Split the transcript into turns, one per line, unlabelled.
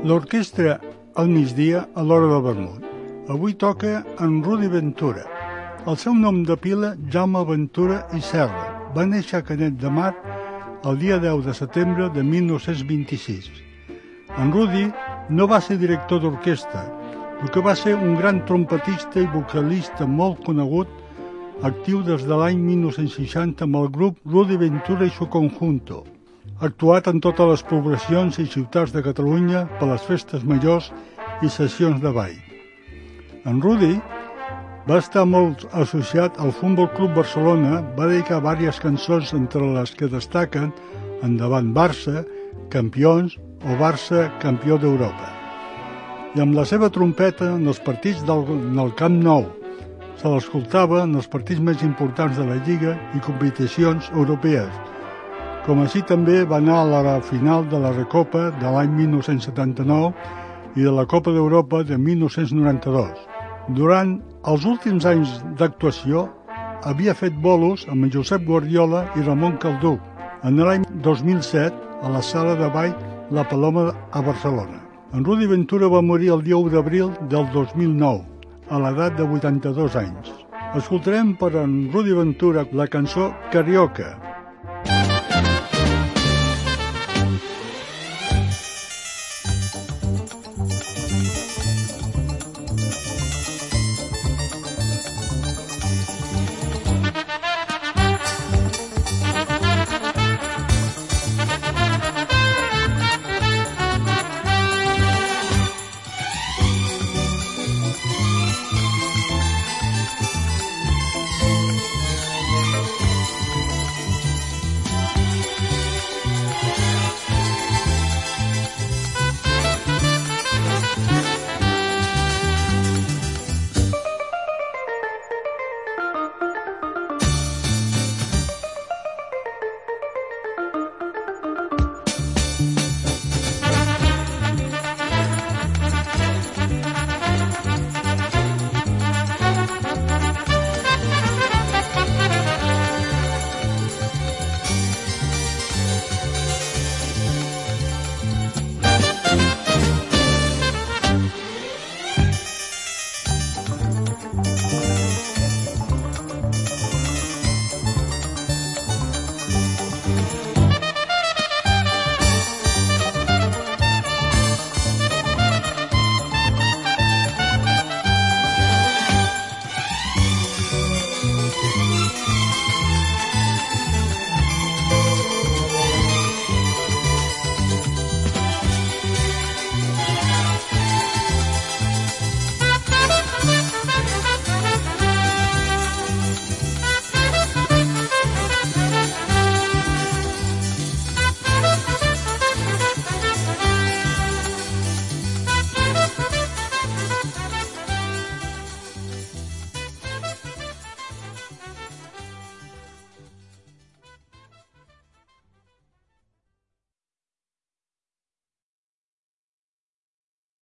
L'orquestra al migdia a l'hora del vermut. Avui toca en Rudi Ventura. El seu nom de pila, Jaume Ventura i Serra. Va néixer a Canet de Mar el dia 10 de setembre de 1926. En Rudi no va ser director d'orquestra, el que va ser un gran trompetista i vocalista molt conegut, actiu des de l'any 1960 amb el grup Rudi Ventura i su Conjunto. Ha actuat en totes les poblacions i ciutats de Catalunya per les festes majors i sessions de ball. En Rudi va estar molt associat al Futbol Club Barcelona, va dedicar diverses cançons entre les que destaquen Endavant Barça, Campions o Barça campió d'Europa. I amb la seva trompeta en els partits del Camp Nou, se l'escoltava en els partits més importants de la Lliga i competicions europees, com així també va anar a la final de la Recopa de l'any 1979 i de la Copa d'Europa de 1992. Durant els últims anys d'actuació havia fet bolos amb en Josep Guardiola i Ramon Calduc en l'any 2007 a la sala de ball La Paloma a Barcelona. En Rudi Ventura va morir el dia 1 d'abril del 2009, a l'edat de 82 anys. Escoltarem per en Rudi Ventura la cançó Carioca,